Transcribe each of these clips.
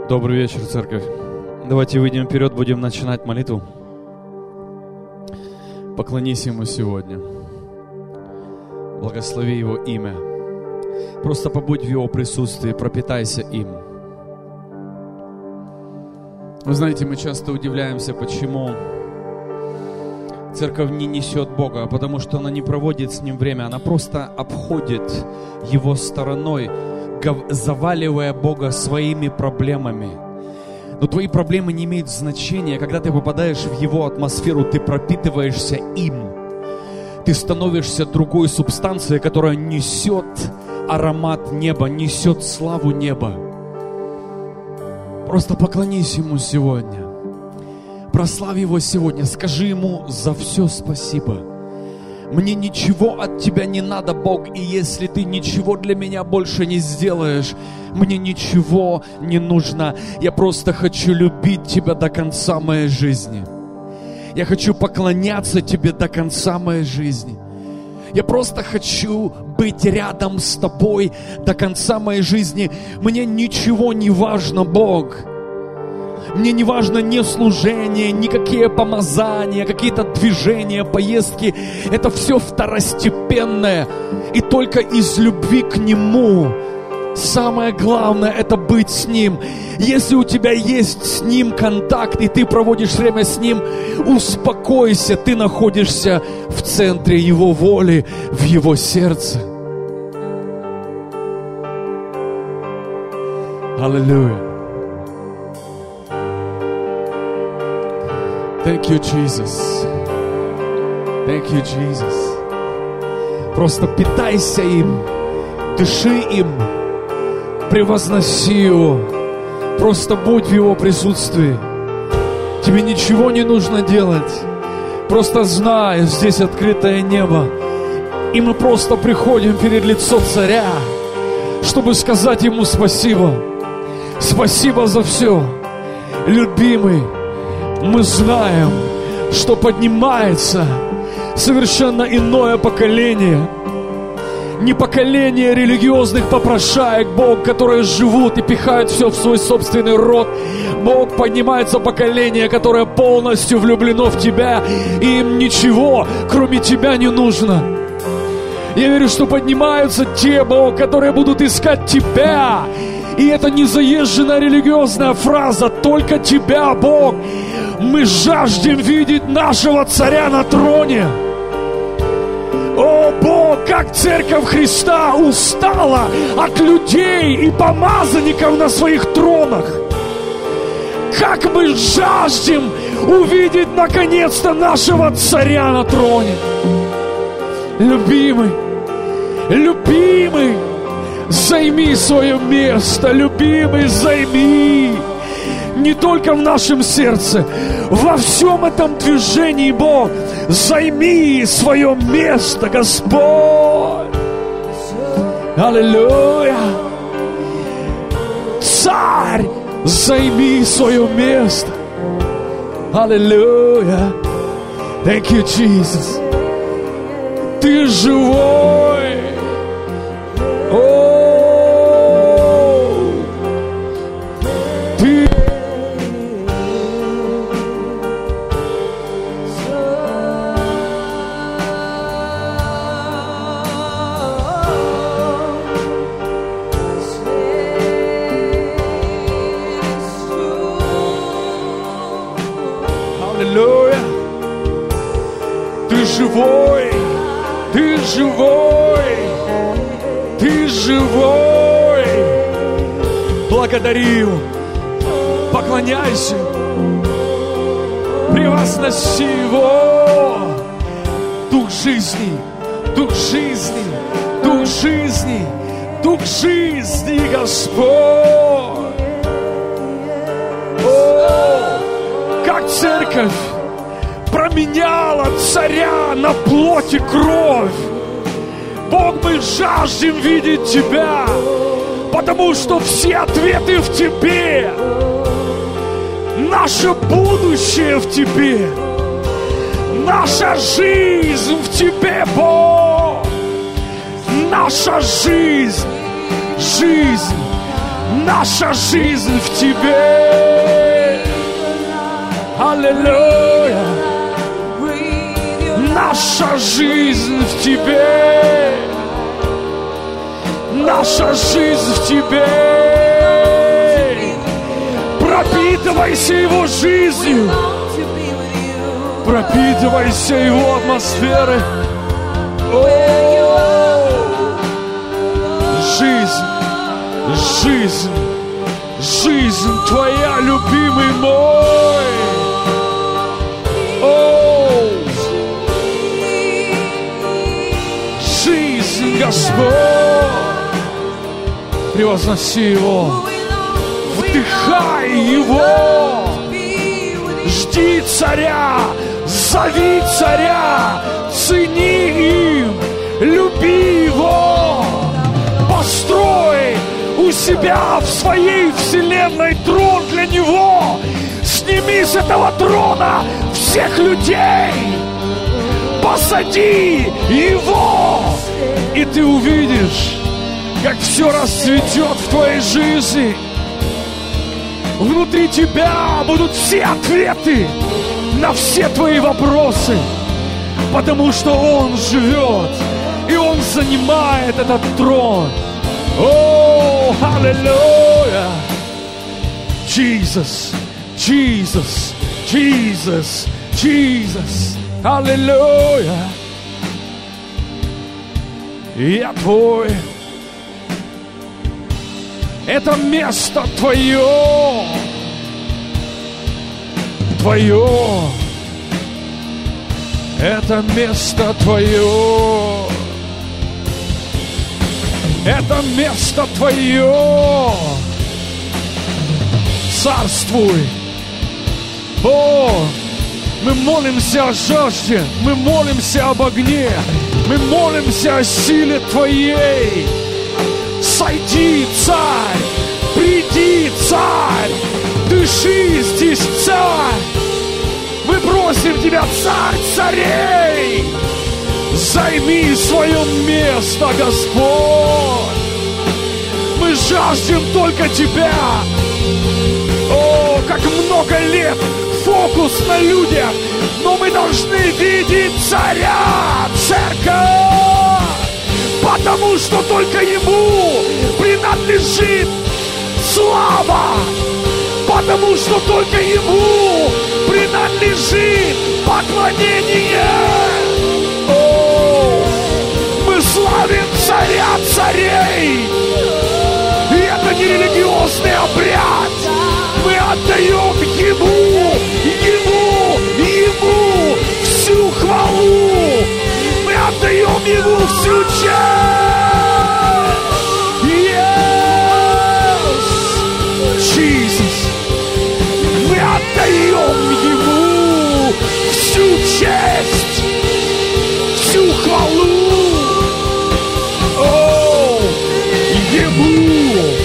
Добрый вечер, церковь. Давайте выйдем вперед, будем начинать молитву. Поклонись Ему сегодня. Благослови Его имя. Просто побудь в Его присутствии, пропитайся им. Вы знаете, мы часто удивляемся, почему церковь не несет Бога, потому что она не проводит с Ним время, она просто обходит Его стороной, заваливая Бога своими проблемами. Но твои проблемы не имеют значения. Когда ты попадаешь в Его атмосферу, ты пропитываешься им. Ты становишься другой субстанцией, которая несет аромат неба, несет славу неба. Просто поклонись Ему сегодня. Прославь Его сегодня. Скажи Ему за все спасибо. Мне ничего от Тебя не надо, Бог, и если Ты ничего для меня больше не сделаешь, мне ничего не нужно. Я просто хочу любить Тебя до конца моей жизни. Я хочу поклоняться Тебе до конца моей жизни. Я просто хочу быть рядом с Тобой до конца моей жизни. Мне ничего не важно, Бог. Мне не важно ни служение, никакие помазания, какие-то движения, поездки. Это все второстепенное. И только из любви к Нему самое главное – это быть с Ним. Если у тебя есть с Ним контакт, и ты проводишь время с Ним, успокойся, ты находишься в центре Его воли, в Его сердце. Аллилуйя. Thank you, Jesus. Thank you, Jesus. Просто питайся им, дыши им, превозноси Его. Просто будь в Его присутствии. Тебе ничего не нужно делать. Просто знай, здесь открытое небо. И мы просто приходим перед лицо Царя, чтобы сказать Ему спасибо. Спасибо за все. Любимый, мы знаем, что поднимается совершенно иное поколение. Не поколение религиозных попрошаек, Бог, которые живут и пихают все в свой собственный рот. Бог, поднимается поколение, которое полностью влюблено в Тебя, и им ничего, кроме Тебя, не нужно. Я верю, что поднимаются те, Бог, которые будут искать Тебя. И это не заезженная религиозная фраза, только Тебя, Бог. Мы жаждем видеть нашего Царя на троне. О, Бог, как Церковь Христа устала от людей и помазанников на своих тронах. Как мы жаждем увидеть наконец-то нашего Царя на троне. Любимый, любимый, займи свое место, любимый, займи. Не только в нашем сердце, во всем этом движении, Бог, займи свое место, Господь. Аллилуйя. Царь, займи свое место. Аллилуйя. Thank you, Jesus. Ты живой. Ты живой, Ты живой, Ты живой. Благодари Его, поклоняйся, превозноси Его. Дух жизни, Дух жизни, Дух жизни, Дух жизни, Господь. О, как Церковь променяла Царя на плоть и кровь. Бог, мы жаждем видеть Тебя, потому что все ответы в Тебе. Наше будущее в Тебе. Наша жизнь в Тебе, Бог. Наша жизнь, жизнь Наша жизнь в Тебе. Аллилуйя. Наша жизнь в Тебе. Наша жизнь в Тебе. Пропитывайся Его жизнью. Пропитывайся Его атмосферой. Жизнь, жизнь, жизнь Твоя, любимый мой. Жизнь, Господь. Превозноси Его. Вдыхай Его. Жди Царя. Зови Царя. Цени им. Люби Его. Построй у себя в своей вселенной трон для Него. Сними с этого трона всех людей. Посади Его. И ты увидишь, как все расцветет в твоей жизни. Внутри тебя будут все ответы на все твои вопросы. Потому что Он живет. И Он занимает этот трон. О, аллилуйя! Jesus, Jesus, Jesus, Jesus. Аллилуйя! Я Твой. Это место Твое. Твое. Это место Твое. Это место Твое. Царствуй. О, мы молимся о жажде, мы молимся об огне, мы молимся о силе Твоей. Сойди, Царь, приди, Царь, дыши здесь, Царь. Мы просим Тебя, Царь царей, займи свое место, Господь. Мы жаждем только Тебя. О, как много лет фокус на людях, но мы должны видеть Царя, Церковь, потому что только Ему принадлежит слава, потому что только Ему принадлежит поклонение. О, мы славим Царя царей. И это не религиозный обряд. Мы отдаем Ему всю хвалу. Мы отдаем Ему всю честь. Yes, Jesus. Мы отдаем Ему всю честь, всю хвалу. О, Ему.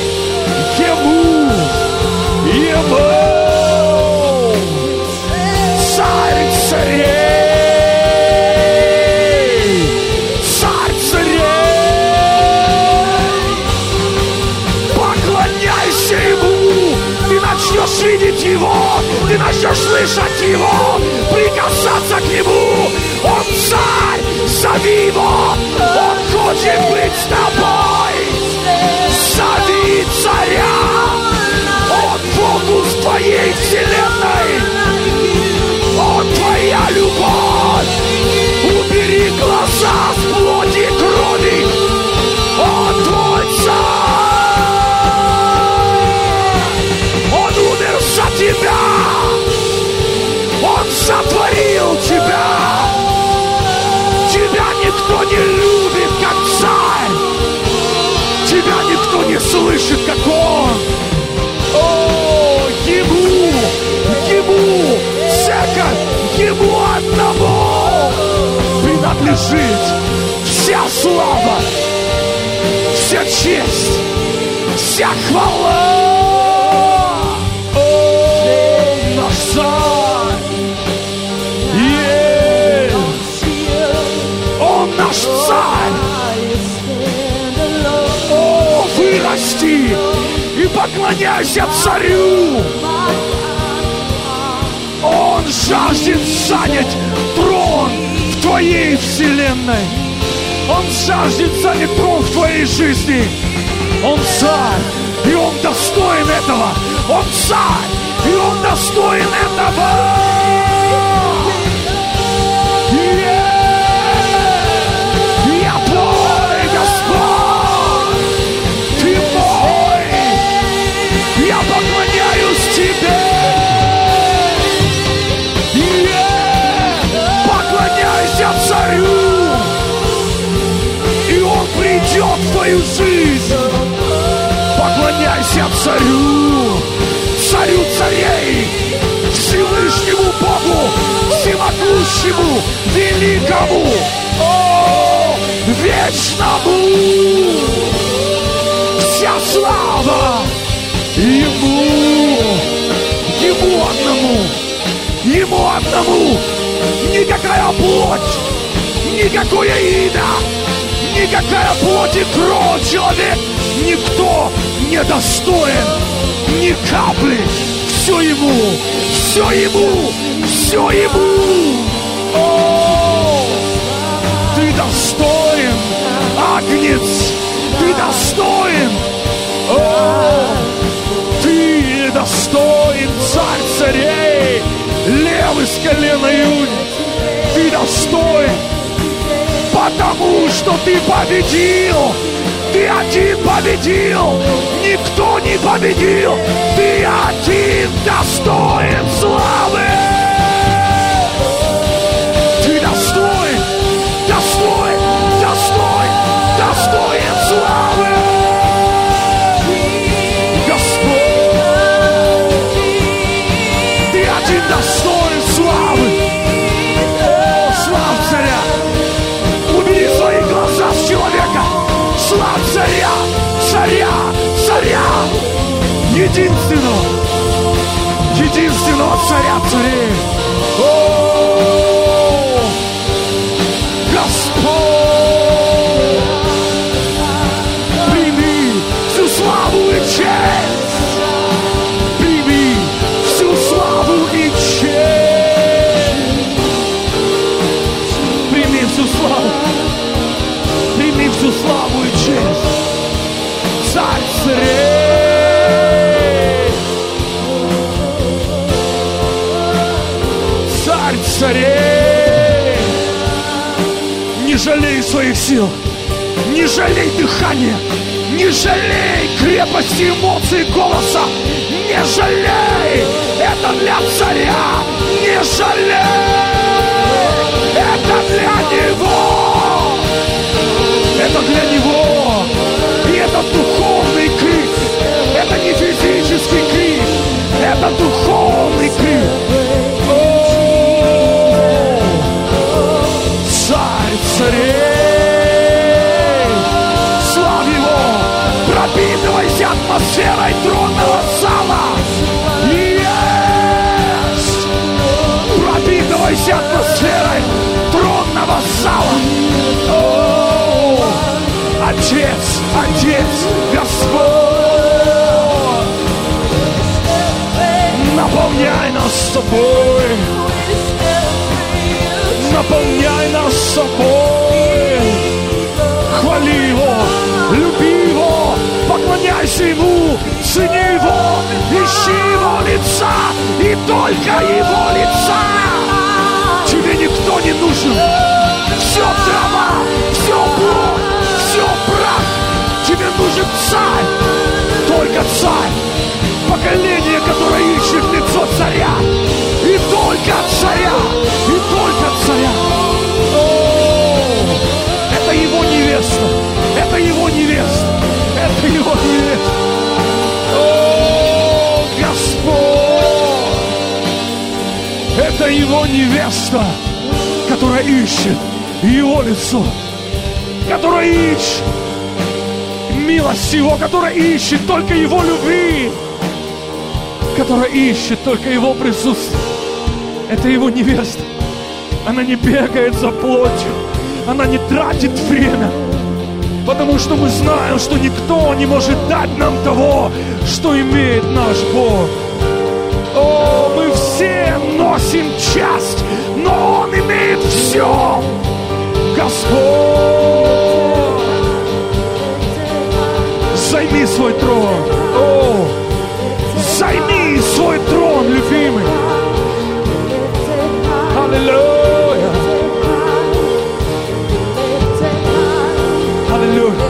Царь царей, Царь царей, поклоняйся Ему, ты начнешь видеть Его, ты начнешь слышать Его, прикасаться к Нему. Он Царь, зови Его, Он хочет быть с тобой. Зови Царя. Он фокус Твоей вселенной. Он Твоя любовь. Убери глаза с плоти и крови. Он Твой Царь. Он умер за Тебя. Он сотворил Тебя. Тебя никто не любит, как Царь. Тебя никто не слышит, как Он. О, Ему, церковь, Ему одному принадлежит вся слава, вся честь, вся хвала. О, наш Царь, Он наш Царь. О, вырасти и Поклоняйся Царю. Он жаждет занять трон в твоей вселенной. Он жаждет занять трон в твоей жизни. Он царь, и он достоин этого. Он царь, и он достоин этого. Я твой, Господь, ты мой. Я поклоняюсь тебе. Поклоняйся Царю, и он придет в твою жизнь. Поклоняйся Царю, Царю царей, Всевышнему Богу, Всемогущему, Великому, Вечному. Вся слава Ему, Ему одному, Ему одному. Никакая плоть, никакое имя, никакая плоть и кровь человек, никто не достоин ни капли. Все Ему, все Ему, все Ему. О, ты достоин, Агнец, ты достоин. О, ты достоин, Царь царей, Лев из колена Иуды. Ты достоин, потому что ты победил. Ты один победил, никто не победил. Ты один достоин славы. Ты достоин, достоин, достоин, достоин славы. Господь, ты один достоин славы. О, слава царя. Убери свои глаза с человека. Слава царя, царя, царя, единственного царя царей. О, Господь, прими всю славу и честь, прими всю славу и честь, прими всю славу. Прими всю славу и честь, Царь царей, Царь царей. Не жалей своих сил, не жалей дыхания, не жалей крепости эмоций голоса, не жалей, это для царя, не жалей, это для него. Это для него, и это духовный крик, это не физический крик, это духовный крик. О, Царь царей, славь Его, пропитывайся атмосферой тронного зала. Есть! Пропитывайся атмосферой тронного зала. Отец, Отец, Господь, наполняй нас собой, наполняй нас собой, хвали Его, люби Его, поклоняйся Ему, цени Его, ищи Его лица и только Его лица. Тебе никто не нужен, все трава, все плоть, все прах. Тебе нужен царь, только царь, поколение, которое ищет лицо царя, и только царя, и только царя. О, это его невеста, это его невеста, это его невеста. О, Господь, это его невеста, которая ищет его лицо, которая ищет милость Его, которая ищет только Его любви, которая ищет только Его присутствие. Это Его невеста. Она не бегает за плотью, она не тратит время. Потому что мы знаем, что никто не может дать нам того, что имеет наш Бог. О, мы все носим часть, но Он имеет все. Господь, займи свой трон. О, займи свой трон, любимый. Аллилуйя. Аллилуйя.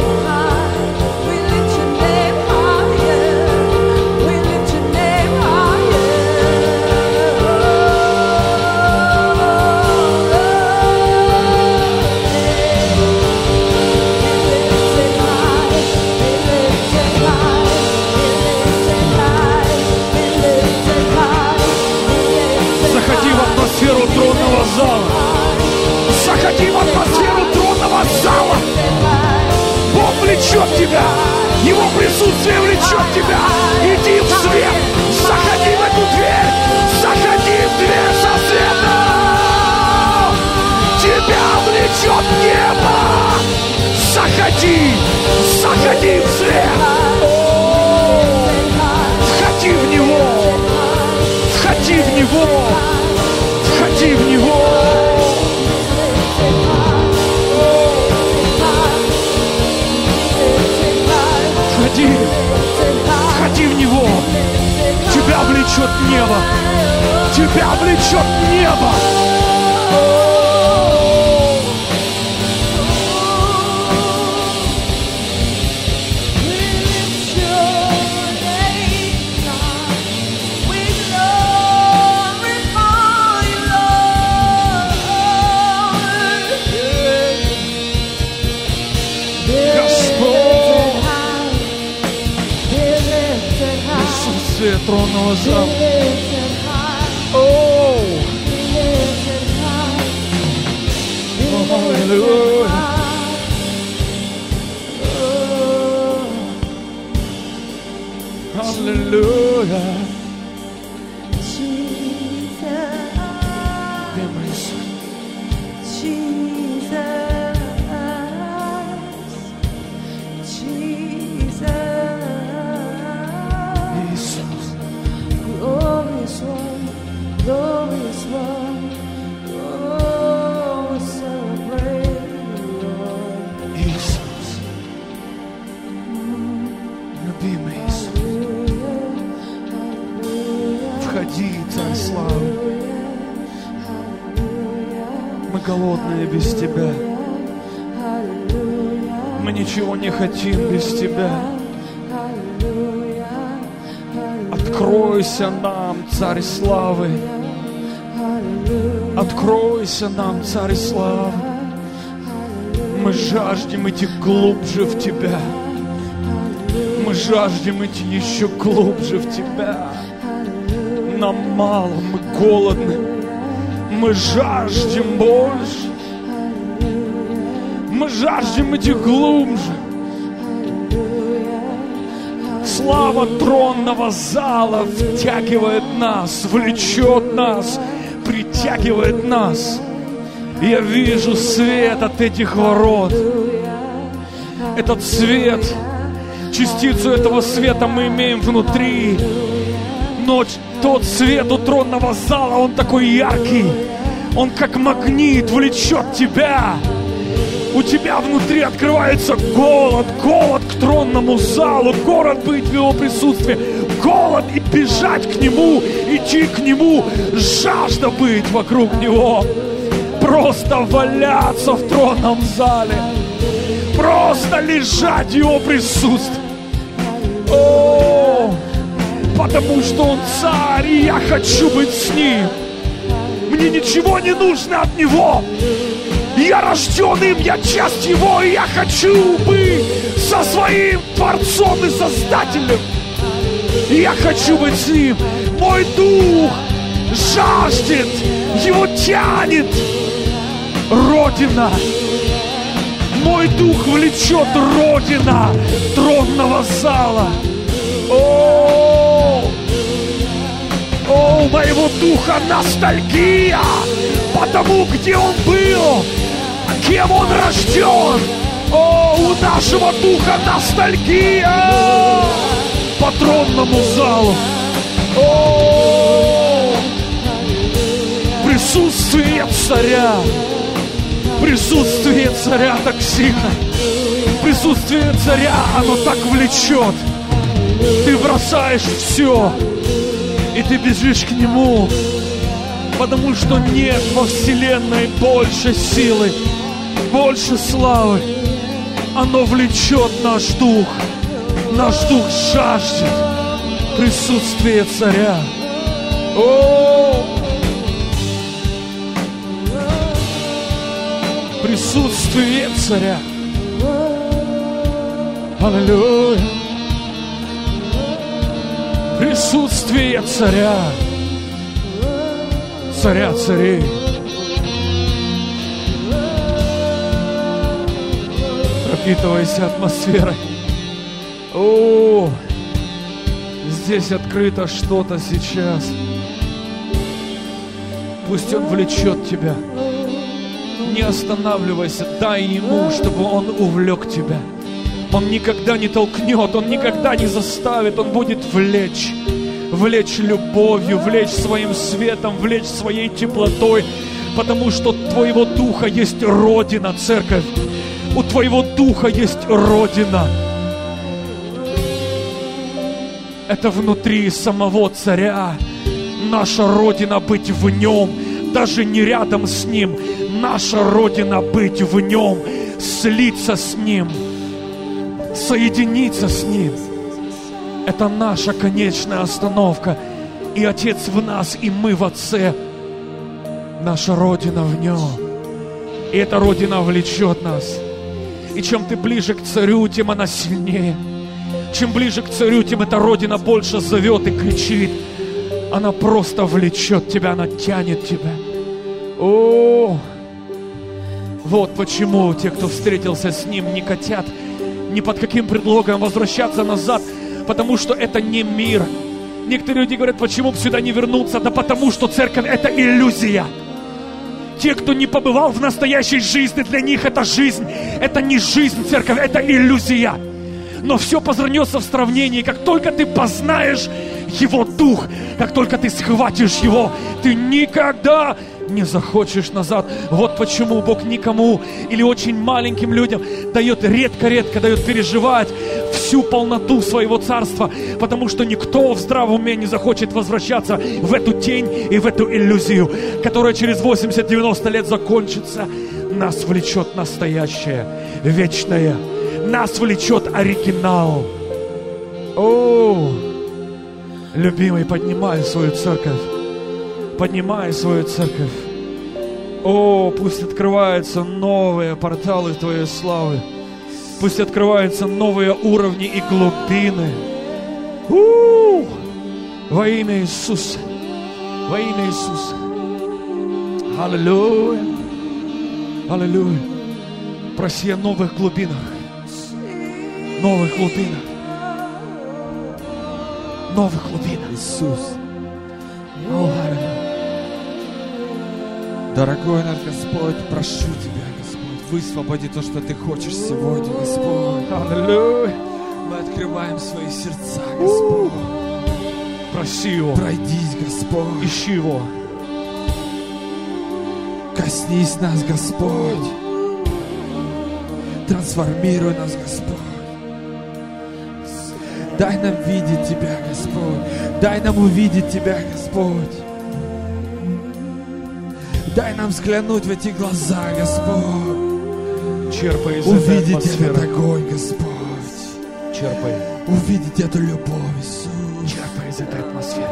Атмосферу тронного зала. Заходи в атмосферу тронного зала. Бог влечет тебя. Его присутствие влечет тебя. Иди в свет. Заходи в эту дверь. Заходи в дверь со светом. Тебя влечет небо. Заходи. Заходи в свет. Входи в него. Входи в него. Входи в него. Входи. Входи в него. Тебя влечет небо. Тебя влечет небо. Тронного зала. Аллилуйя. Аллилуйя. Голодные без Тебя. Мы ничего не хотим без Тебя. Откройся нам, Царь Славы. Откройся нам, Царь Славы. Мы жаждем идти глубже в Тебя. Мы жаждем идти еще глубже в Тебя. Нам мало, мы голодны. Мы жаждем больше. Мы жаждем идти глубже. Слава тронного зала втягивает нас, влечет нас, притягивает нас. Я вижу свет от этих ворот. Этот свет, частицу этого света мы имеем внутри. Но тот свет у тронного зала, он такой яркий. Он как магнит влечет тебя. У тебя внутри открывается голод к тронному залу, голод быть в его присутствии, голод и бежать к нему, идти к нему, жажда быть вокруг него, просто валяться в тронном зале, просто лежать в его присутствии. О, потому что он царь, и я хочу быть с ним. Мне ничего не нужно от него. Я рожден им, я часть его, и я хочу быть со своим Творцом и Создателем. И я хочу быть с ним. Мой дух жаждет, его тянет Родина. Мой дух влечет Родина тронного зала. О, у моего духа ностальгия по тому, где он был, кем он рожден. О, у у нашего духа ностальгия по тронному залу. О, присутствие царя. Присутствие царя так сильно. Присутствие царя, оно так влечет. Ты бросаешь все, и ты бежишь к нему, потому что нет во вселенной больше силы, больше славы. Оно влечет наш дух. Наш дух жаждет присутствия царя. О! Присутствие царя. Аллилуйя. Присутствие царя. Царя царей. Пропитывайся атмосферой. О, здесь открыто что-то сейчас. Пусть Он влечет тебя. Не останавливайся, дай Ему, чтобы Он увлек тебя. Он никогда не толкнет, Он никогда не заставит, Он будет влечь. Влечь любовью, влечь своим светом, влечь своей теплотой. Потому что у твоего духа есть Родина, церковь. У твоего духа есть Родина. Это внутри самого царя. Наша Родина быть в Нем, даже не рядом с Ним. Наша Родина быть в Нем, слиться с Ним, соединиться с Ним. Это наша конечная остановка. И Отец в нас, и мы в Отце. Наша Родина в Нем. И эта Родина влечет нас. И чем ты ближе к Царю, тем она сильнее. Чем ближе к Царю, тем эта Родина больше зовет и кричит. Она просто влечет тебя, она тянет тебя. О, вот почему те, кто встретился с Ним, не хотят ни под каким предлогом возвращаться назад, потому что это не мир. Некоторые люди говорят, почему бы сюда не вернуться? Да потому что церковь — это иллюзия. Те, кто не побывал в настоящей жизни, для них это жизнь. Это не жизнь, церковь, это иллюзия. Но все позрнется в сравнении. Как только ты познаешь Его Дух, как только ты схватишь Его, ты никогда не захочешь назад. Вот почему Бог никому или очень маленьким людям дает редко-редко, дает переживать всю полноту своего царства, потому что никто в здравом уме не захочет возвращаться в эту тень и в эту иллюзию, которая через 80-90 лет закончится. Нас влечет настоящее, вечное. Нас влечет оригинал. О, любимый, поднимай свою церковь. Поднимай свою церковь. О, пусть открываются новые порталы Твоей славы. Пусть открываются новые уровни и глубины. Во имя Иисуса. Во имя Иисуса. Аллилуйя. Аллилуйя. Проси о новых глубинах. Новых глубинах. Новых глубинах. Иисус. О, аллилуйя. Дорогой наш Господь, прошу Тебя, Господь, высвободи то, что Ты хочешь сегодня, Господь. Аллилуйя. Мы открываем свои сердца, Господь. Проси Его. Пройдись, Господь. Ищи Его. Коснись нас, Господь. Трансформируй нас, Господь. Дай нам видеть Тебя, Господь. Дай нам увидеть Тебя, Господь. Дай нам взглянуть в эти глаза, Господь. Черпай из увидеть этот огонь, Господь. Черпай. Увидеть эту любовь, Иисус. Черпай из этой атмосферы.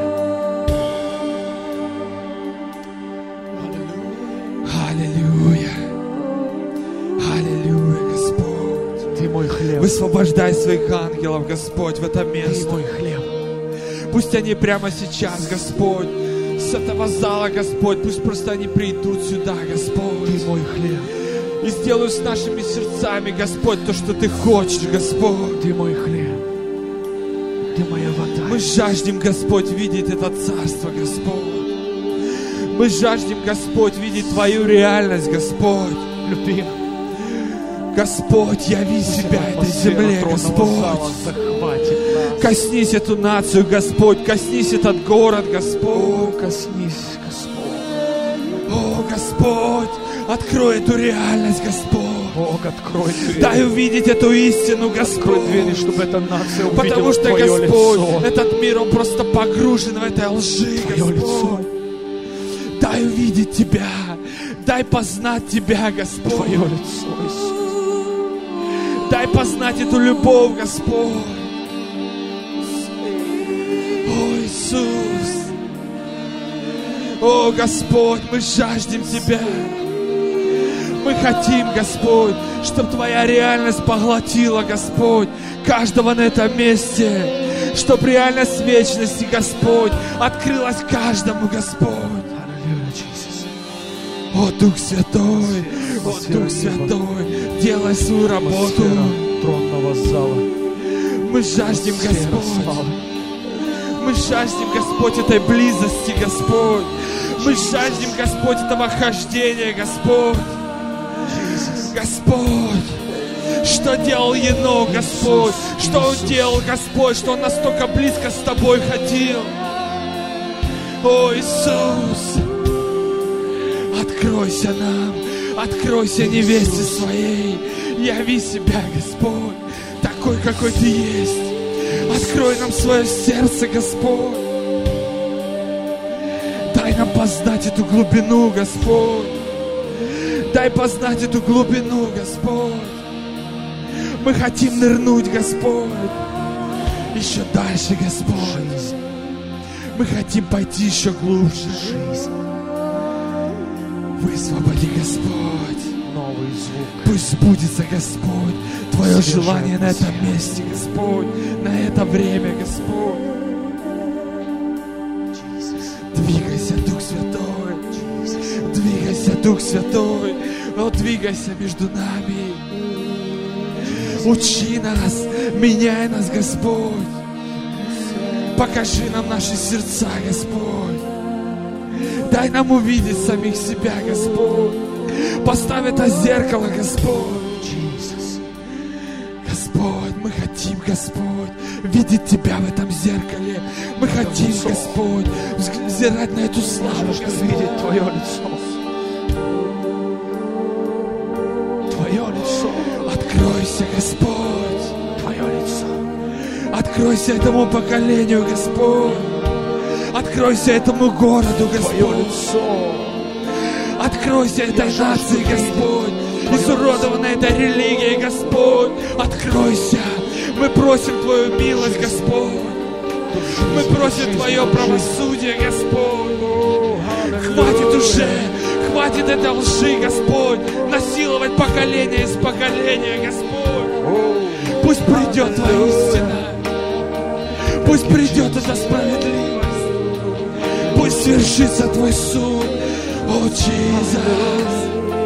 Аллилуйя. Аллилуйя, Господь. Ты мой хлеб. Высвобождай своих ангелов, Господь, в это место. Ты мой хлеб. Пусть они прямо сейчас, Господь, с этого зала, Господь, пусть просто они придут сюда, Господь. Ты мой хлеб. И сделают с нашими сердцами, Господь, то, что Ты хочешь, Господь. Ты мой хлеб. Ты моя вода. Мы жаждем, Господь, видеть это царство, Господь. Мы жаждем, Господь, видеть Твою реальность, Господь. Любимый. Господь, яви себя этой земле, Господь. Коснись эту нацию, Господь, коснись этот город, Господь. Коснись, Господь. О, Господь, открой эту реальность, Господь. Бог, открой двери. Дай увидеть эту истину, Господь. Открой двери, чтобы эта нация увидела Потому что, Твое Господь, лицо. этот мир, он просто погружен в этой лжи, Твое Господь. лицо. Дай увидеть Тебя. Дай познать Тебя, Господь. Твое лицо, Иисус. Дай познать эту любовь, Господь. О, Иисус. О, Господь, мы жаждем Тебя. Мы хотим, Господь, чтобы Твоя реальность поглотила, Господь, каждого на этом месте. Чтобы реальность вечности, Господь, открылась каждому, Господь. О, Дух Святой, о, Дух Святой, делай свою работу. Тронного зала. Мы жаждем, Господь. Мы жаждем, Господь, этой близости, Господь. Мы жаждем, Господь, этого хождения, Господь. Господь, что делал Енох, Господь? Что он делал, Господь? Что он настолько близко с Тобой ходил? О, Иисус, откройся нам, откройся невесте своей. Яви себя, Господь, такой, какой Ты есть. Открой нам свое сердце, Господь. Дай нам познать эту глубину, Господь. Дай познать эту глубину, Господь. Мы хотим нырнуть, Господь, еще дальше, Господь. Мы хотим пойти еще глубже. Высвободи, Господь. Новый звук. Пусть сбудется, Господь, Твое желание на этом месте, Господь, на это время, Господь. Двигайся, Дух Святой. Двигайся, Дух Святой. О, двигайся между нами. Учи нас, меняй нас, Господь. Покажи нам наши сердца, Господь. Дай нам увидеть самих себя, Господь. Поставь это зеркало, Господь. Господь, мы хотим, Господь, видеть Тебя в этом зеркале. Мы хотим, Господь, взирать на эту славу, Господь. Видеть Твое лицо. Твое лицо. Откройся, Господь. Твое лицо. Откройся этому поколению, Господь. Откройся этому городу, Твое Господь. лицо. Откройся этой нации, Господь. Изуродованной этой религией, Господь. Откройся. Мы просим Твою милость, Господь. Мы просим Твое правосудие, Господь. Хватит уже. Хватит этой лжи, Господь. Насиловать поколение из поколения, Господь. Пусть придет Твоя истина. Пусть придет эта справедливость. Пусть свершится Твой суд. О, Иисус.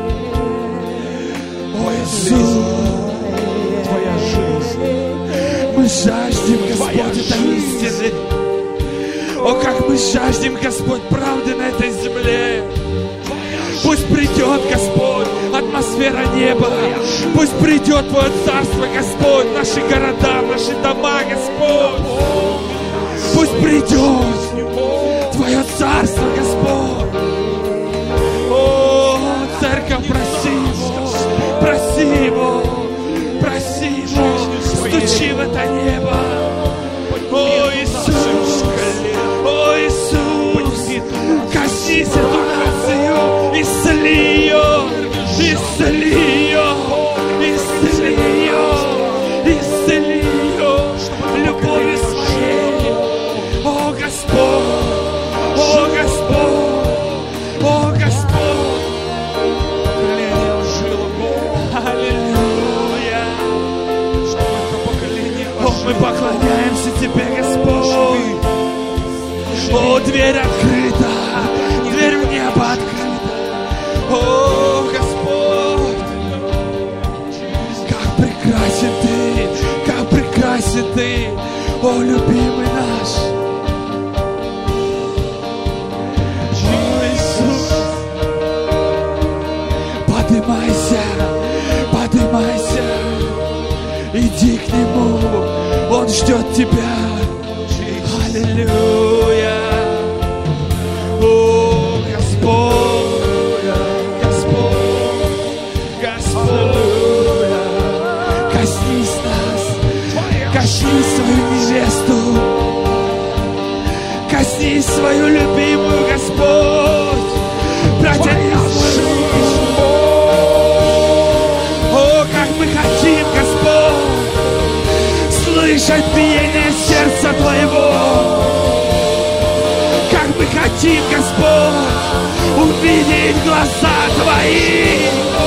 О, Иисус. Твоя жизнь. Мы жаждем, Господь, этой истины. О, как мы жаждем, Господь, правды на этой земле. Пусть придет, Господь, атмосфера неба. Пусть придет Твое царство, Господь, в наши города, в наши дома, Господь. Пусть придет Твое царство, Господь. О, церковь, проси Его, проси Его, проси Его, стучи в это небо. О, Иисус, о, Иисус, коснись эту нацию, исцели ее, исцели ее, исцели ее, исцели ее любовью своей. О, Господь, о, Господь, о, Господь. Аллилуйя. О, мы поклоняемся Тебе, Господь. О, дверь открыта, дверь в небо открыта. О, Господь, как прекрасен Ты, как прекрасен Ты, о, любимый наш. О, Иисус, поднимайся, поднимайся. Иди к Нему, Он ждет тебя. Аллилуйя. О, Господь, Господь, Господь, коснись нас, коснись свою невесту, коснись свою любимую, Господь, протяни свою руку. О, как мы хотим, Господь, слышать биение сердца Твоего. Как мы хотим, Господь, увидеть глаза Твои.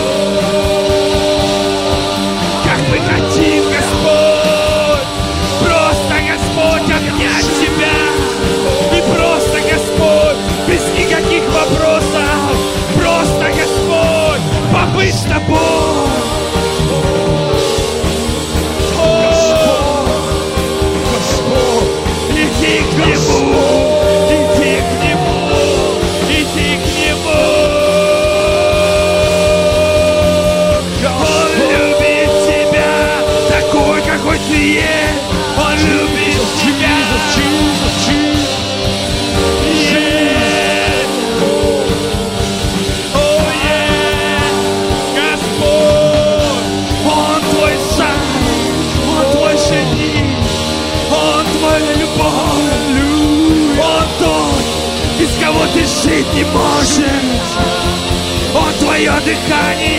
Как мы хотим, Господь, просто, Господь, обнять Тебя. И просто, Господь, без никаких вопросов, просто, Господь, побыть с Тобой. Иди к Нему, иди к Нему, иди к Нему. Он любит тебя такой, какой ты есть. Он любит тебя. Господь, Он твой царь, Он твой жених, Он твоя любовь, Он тот, без кого ты жить не можешь. Он твое дыхание,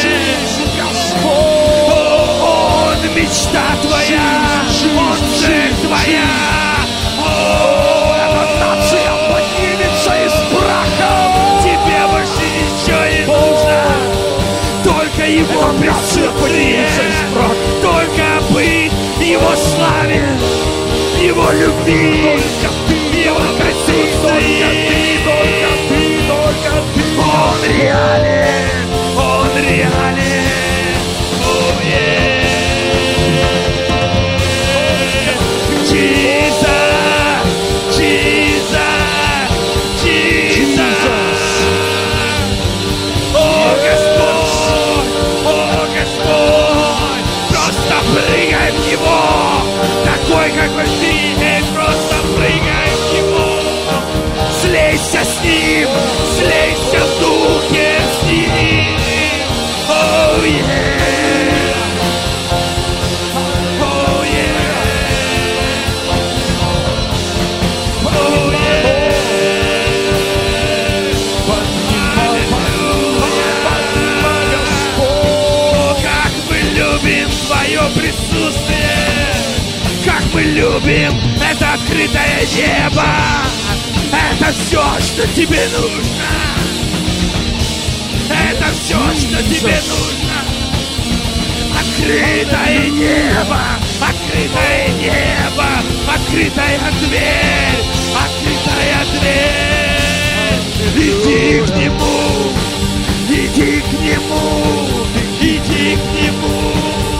Он мечта твоя, Он цель твоя. Эта нация поднимется из праха. Тебе больше ничего не нужно, только Его присутствие, только быть Его славе, Его любви, Его присутствии. Только ты. Он реален, Он реален. Oh, yeah. Jesus, Jesus, Jesus. О, Господь, просто прыгай в Него, такой, какой ты есть, просто прыгай в Него. Слейся с Ним, слейся в Духе с Ним. Oh, yeah. Oh, yeah. Oh, yeah. О, как мы любим Твое присутствие, как мы любим это открытое небо. Это все, что тебе нужно. Это все, что тебе нужно. Открытое небо, открытое небо, открытая дверь, открытая дверь. Иди к Нему, иди к Нему, иди к Нему.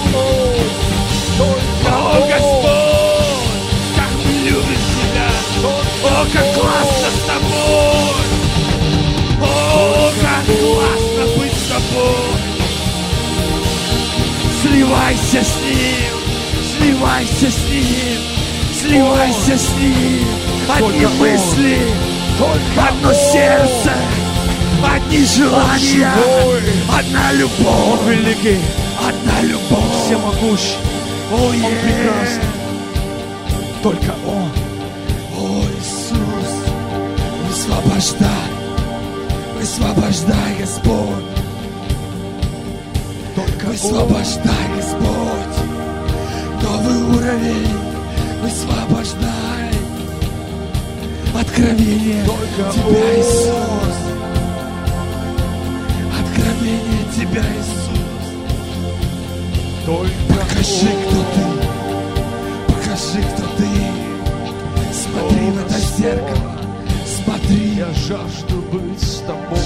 О, Господь, как мы любим Тебя. О, как классно с Тобой. О, как классно быть с Тобой. Сливайся с Ним, сливайся с Ним, сливайся с Ним. Одни мысли, одно сердце, одни желания, одна любовь. Он великий, одна любовь, всемогущий, Он прекрасный. Только Он. О, Иисус, высвобождай, высвобождай, Господь. Только высвобождай, Господь. Новый уровень, высвобождай. Откровение Только Тебя, Иисус. Откровение Тебя, Иисус. Только Покажи, кто Ты. Покажи, кто Ты. Смотри в это зеркало. Смотри. Я жажду быть с Тобой.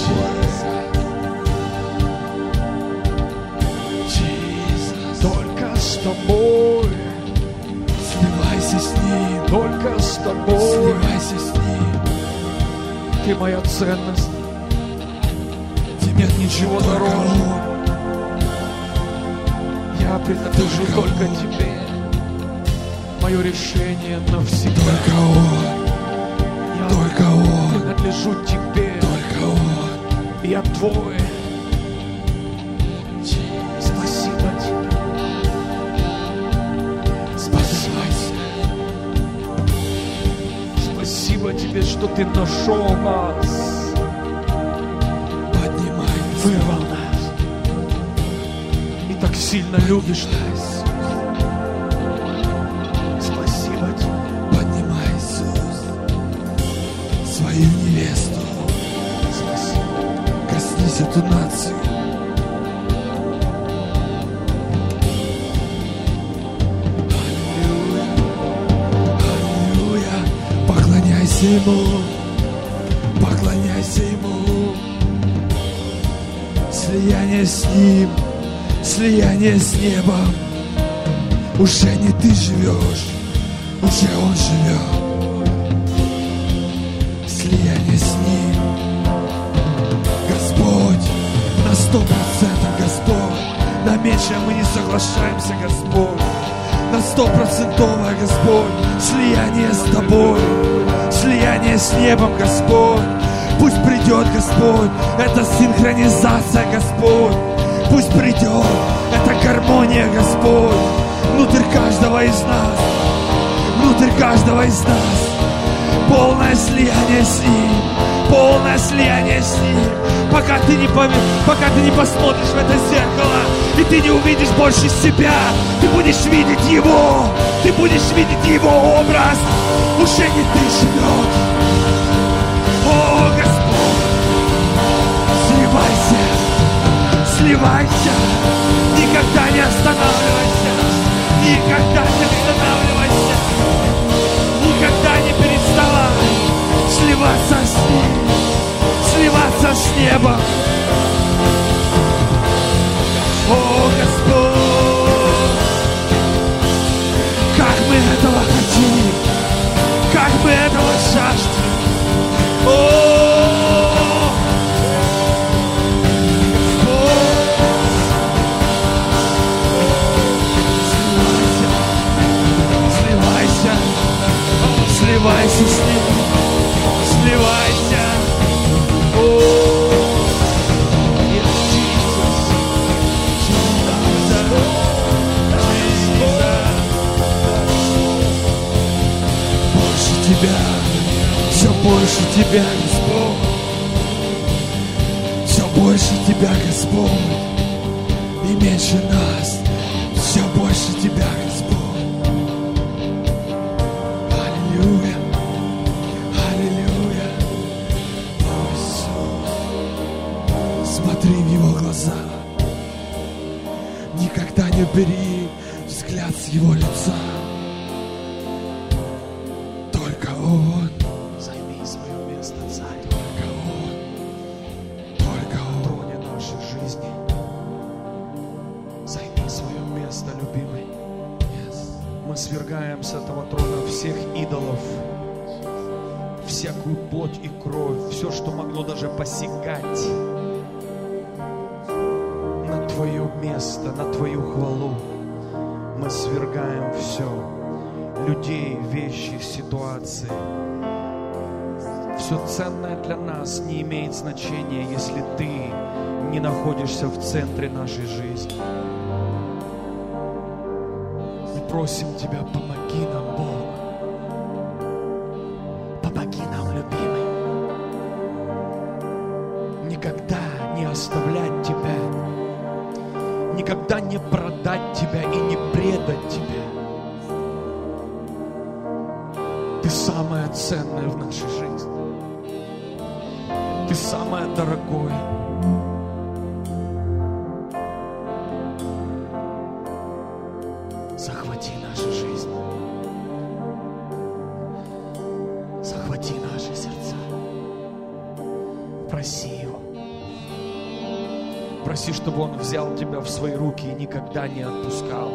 Только с Тобой. Сливайся с Ним. Только с Тобой. Сливайся с Ним. Ты моя ценность. Тебе нет ничего Только дороже. Я Я принадлежу только Тебе. Мое решение навсегда. Только Он. Я Только Он. принадлежу Тебе. Только Он. Я Твой. Спасибо Тебе. Спасибо. Спасибо Тебе, что Ты нашел нас, Поднимай. вырвал нас и так сильно любишь нас. Спасибо Тебе. Поднимай, Иисус, свою невесту. Спасибо. Коснись эту нацию. Аллилуйя. Поклоняйся Ему. Поклоняйся Ему. Слияние с Ним. Слияние с небом. Уже не ты живешь, уже Он живет. Слияние с Ним. Господь, на 100%, Господь. На меньшее мы не соглашаемся, Господь. На 100%, Господь. Слияние с Тобой. Слияние с небом, Господь. Пусть придет, Господь, это синхронизация, Господь. Пусть придет эта гармония, Господь. Внутрь каждого из нас. Внутрь каждого из нас. Полное слияние с Ним. Полное слияние с Ним. Пока ты не посмотришь в это зеркало, и ты не увидишь больше себя, ты будешь видеть Его. Ты будешь видеть Его образ. Уже не ты живешь. О, Господь, сливайся. Сливайся. Никогда не останавливайся. Никогда не останавливайся. Никогда не переставай сливаться с Ним. Сливаться с небом. О, Господь, как мы этого хотим, как мы этого жаждем. О, сливайся, сливайся с Ним, сливайся. О, больше Тебя, все больше Тебя, Господь. Все больше Тебя, Господь. И меньше нас. Все больше Тебя, Господь. Аллилуйя. Аллилуйя. О, Иисус. Смотри в Его глаза. Никогда не убери взгляд с Его лица. Только Он. Займи свое место, Царь. Только Он. Только Он. Троне нашей жизни. Займи свое место, любимый. Мы свергаем с этого трона всех идолов, всякую плоть и кровь, все, что могло даже посягать на Твое место, на Твою хвалу. Мы свергаем все. Людей, вещи, ситуации. Все ценное для нас не имеет значения, если Ты не находишься в центре нашей жизни. Мы просим Тебя, помоги нам, Бог. Помоги нам, любимый. Никогда не оставлять Тебя. Никогда не продать Тебя и не предать Тебя. Ты самое ценное в нашей жизни. Ты самое дорогое. Захвати нашу жизнь. Захвати наши сердца. Проси Его. Проси, чтобы Он взял тебя в свои руки и никогда не отпускал.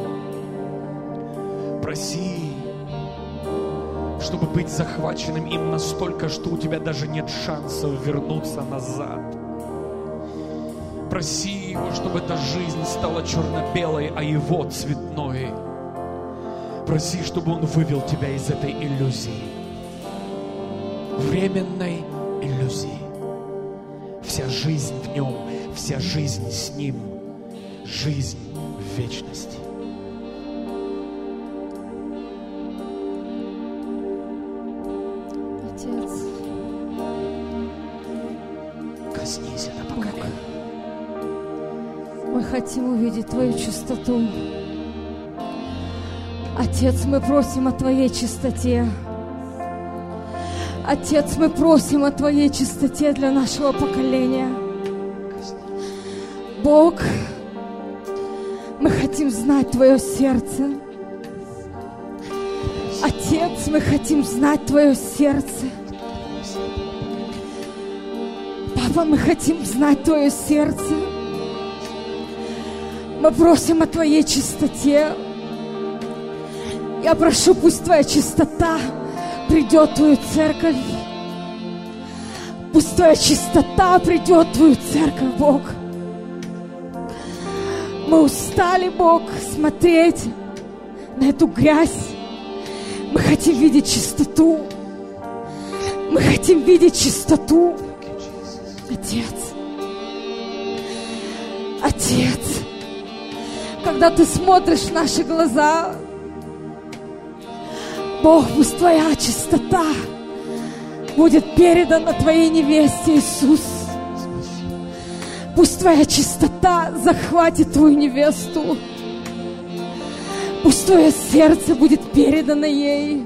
Проси, чтобы быть захваченным им настолько, что у тебя даже нет шансов вернуться назад. Проси Его, чтобы эта жизнь стала черно-белой, а Его цветной. Проси, чтобы Он вывел тебя из этой иллюзии, временной иллюзии. Вся жизнь в Нем, вся жизнь с Ним, жизнь в вечности. Отец, коснись это поколение. мы хотим увидеть Твою чистоту. Отец, мы просим о Твоей чистоте. Отец, мы просим о Твоей чистоте для нашего поколения. Бог, мы хотим знать Твое сердце. Отец, мы хотим знать Твое сердце. Папа, мы хотим знать Твое сердце. Мы просим о Твоей чистоте. Я прошу, пусть Твоя чистота придет в Твою церковь. Пусть Твоя чистота придет в Твою церковь, Бог. Мы устали, Бог, смотреть на эту грязь. Мы хотим видеть чистоту. Мы хотим видеть чистоту. Отец. Отец. Когда Ты смотришь в наши глаза, Бог, пусть Твоя чистота будет передана Твоей невесте, Иисус. Пусть Твоя чистота захватит Твою невесту. Пусть Твое сердце будет передано ей.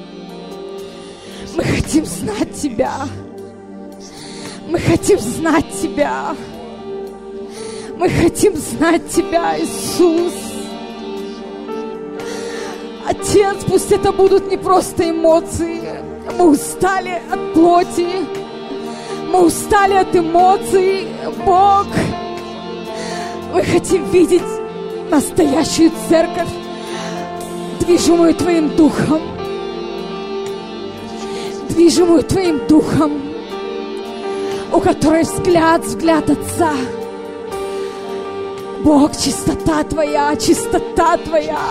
Мы хотим знать Тебя. Мы хотим знать Тебя. Мы хотим знать Тебя, Иисус. Отец, пусть это будут не просто эмоции. Мы устали от плоти. Мы устали от эмоций. Бог, мы хотим видеть настоящую церковь, движимую Твоим Духом. Движимую Твоим Духом, у которой взгляд Отца. Бог, чистота Твоя, чистота Твоя.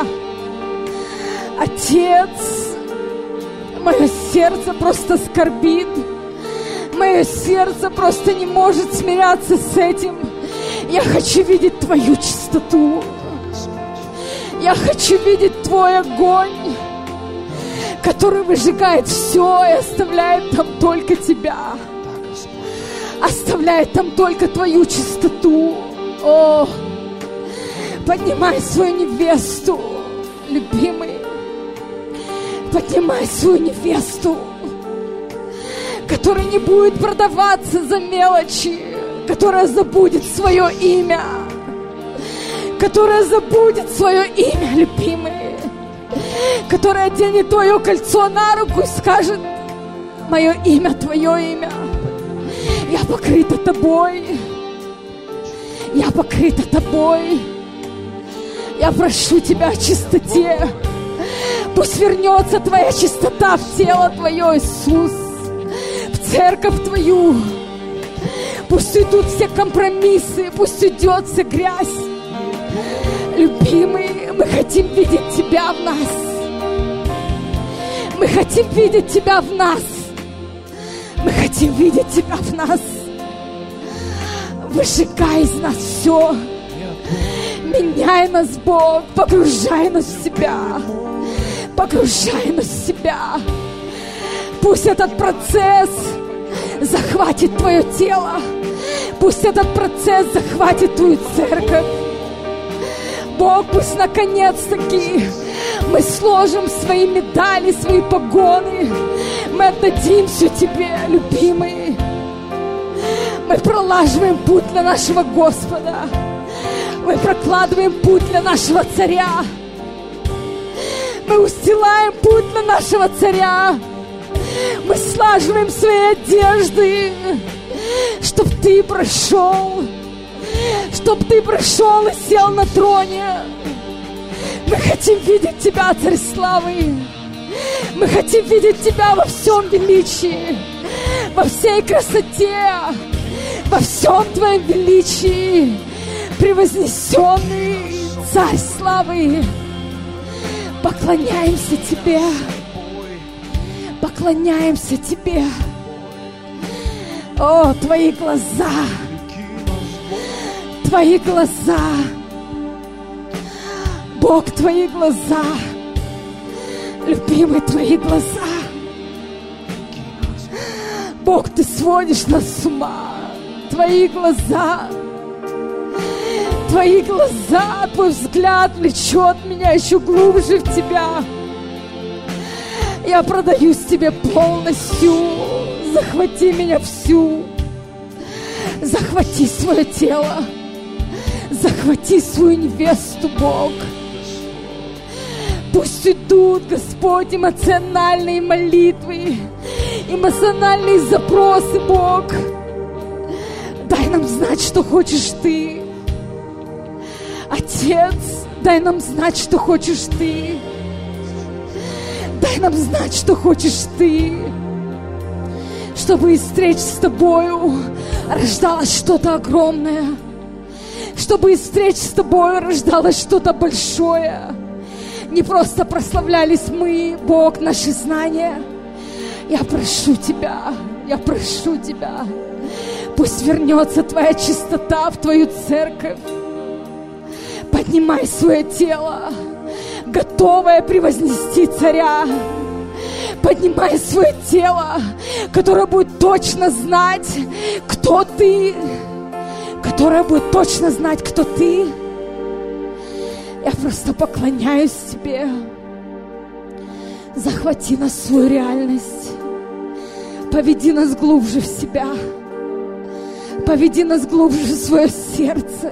Отец, мое сердце просто скорбит. Мое сердце просто не может смиряться с этим. Я хочу видеть Твою чистоту. Я хочу видеть Твой огонь, который выжигает все и оставляет там только Тебя. Оставляет там только Твою чистоту. О, поднимай свою невесту, любимый. Поднимай свою невесту, которая не будет продаваться за мелочи, которая забудет свое имя, которая забудет свое имя, любимый, которая оденет Твое кольцо на руку и скажет: мое имя, Твое имя, я покрыта Тобой, я покрыта Тобой, я прошу Тебя о чистоте. Пусть вернется Твоя чистота в тело Твое, Иисус, в церковь Твою. Пусть уйдут все компромиссы, пусть уйдет вся грязь. Любимый, мы хотим видеть Тебя в нас. Мы хотим видеть Тебя в нас. Мы хотим видеть Тебя в нас. Выжигай из нас все. Меняй нас, Бог, погружай нас в Себя. Погружай нас в Себя. Пусть этот процесс захватит Твое тело. Пусть этот процесс захватит Твою церковь. Бог, пусть наконец-таки мы сложим свои медали, свои погоны. Мы отдадим все Тебе, любимый. Мы пролаживаем путь для нашего Господа. Мы прокладываем путь для нашего Царя. Мы устилаем путь для нашего Царя. Мы слаживаем свои одежды, чтоб Ты прошел, чтоб Ты прошел и сел на троне. Мы хотим видеть Тебя, Царь славы. Мы хотим видеть Тебя во всем величии, во всей красоте, во всем Твоем величии, превознесенный Царь славы. Поклоняемся Тебе, поклоняемся Тебе. О, Твои глаза, Твои глаза, Бог, Твои глаза, любимый, Твои глаза. Бог, Ты сводишь нас с ума. Твои глаза, Твои глаза, Твой взгляд влечет меня еще глубже в Тебя. Я продаюсь Тебе полностью. Захвати меня всю. Захвати свое тело. Захвати свою невесту, Бог. Пусть идут, Господь, эмоциональные молитвы, эмоциональные запросы, Бог. Дай нам знать, что хочешь Ты. Отец, дай нам знать, что хочешь Ты. Дай нам знать, что хочешь Ты. Чтобы из встреч с Тобою рождалось что-то огромное. Чтобы из встреч с Тобою рождалось что-то большое. Не просто прославлялись мы, Бог, наши знания. Я прошу Тебя, я прошу Тебя. Пусть вернется Твоя чистота в Твою церковь. Поднимай свое тело, готовое превознести Царя. Поднимай свое тело, которое будет точно знать, кто Ты. Которое будет точно знать, кто Ты. Я просто поклоняюсь Тебе. Захвати нас в свою реальность. Поведи нас глубже в себя. Поведи нас глубже в свое сердце.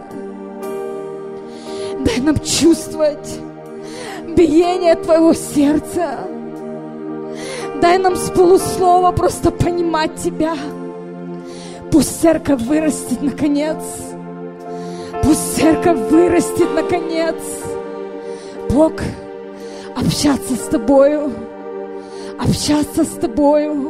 Дай нам чувствовать биение Твоего сердца. Дай нам с полуслова просто понимать Тебя. Пусть церковь вырастет наконец. Пусть церковь вырастет наконец. Бог, общаться с Тобою. Общаться с Тобою.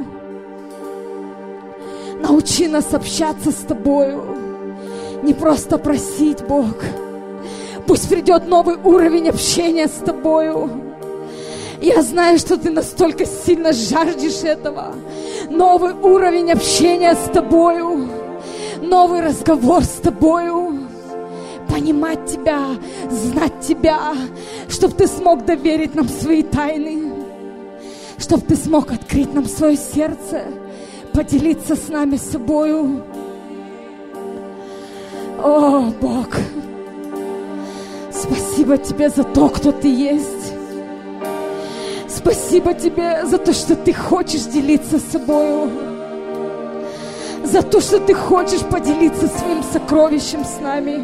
Научи нас общаться с Тобою. Не просто просить, Бог. Пусть придет новый уровень общения с Тобою. Я знаю, что Ты настолько сильно жаждешь этого. Новый уровень общения с Тобою. Новый разговор с Тобою. Понимать Тебя, знать Тебя, чтобы Ты смог доверить нам свои тайны. Чтобы Ты смог открыть нам свое сердце. Поделиться с нами собою. О, Бог, спасибо Тебе за то, кто Ты есть. Спасибо Тебе за то, что Ты хочешь делиться собою. За то, что Ты хочешь поделиться своим сокровищем с нами.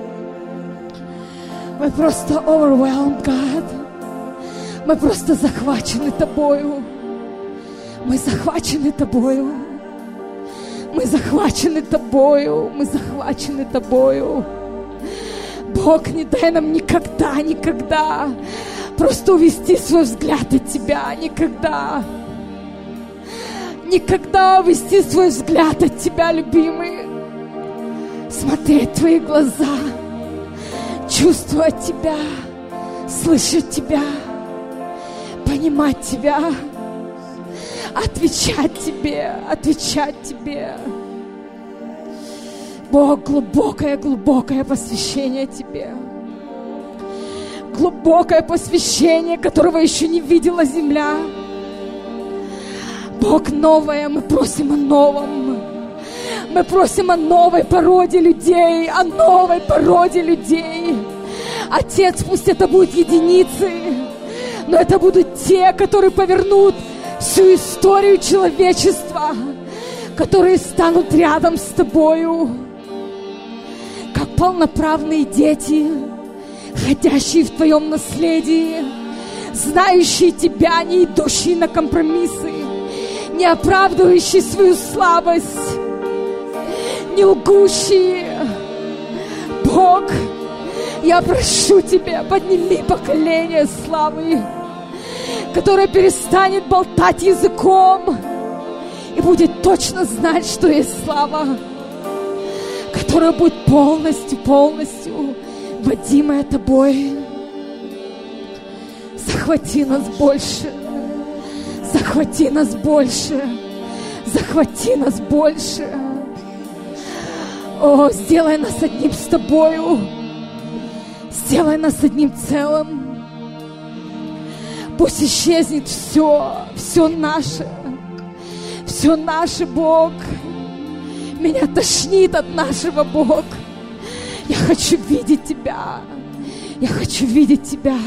Мы просто overwhelmed, God. Мы просто захвачены Тобою. Мы захвачены Тобою. Мы захвачены Тобою. Мы захвачены Тобою. Бог, не дай нам никогда, никогда просто увести свой взгляд от Тебя. Никогда. Никогда увести свой взгляд от Тебя, любимый. Смотреть в Твои глаза. Чувствовать Тебя. Слышать Тебя. Понимать Тебя. Отвечать Тебе. Отвечать Тебе. Бог, глубокое посвящение Тебе. Глубокое посвящение, которого еще не видела земля. Бог, новое, мы просим о новом. Мы просим о новой породе людей, о новой породе людей. Отец, пусть это будут единицы, но это будут те, которые повернут всю историю человечества, которые станут рядом с Тобою, как полноправные дети, ходящие в Твоем наследии, знающие Тебя, не идущие на компромиссы, не оправдывающие свою слабость, не лгущие. Бог, я прошу Тебя, подними поколение славы, которое перестанет болтать языком и будет точно знать, что есть слава. которая будет полностью водимая Тобой. Захвати нас больше, захвати нас больше, захвати нас больше. О, сделай нас одним с Тобою, сделай нас одним целым. Пусть исчезнет все наше, Бог. Меня тошнит от нашего, Бог. Я хочу видеть Тебя, я хочу видеть Тебя.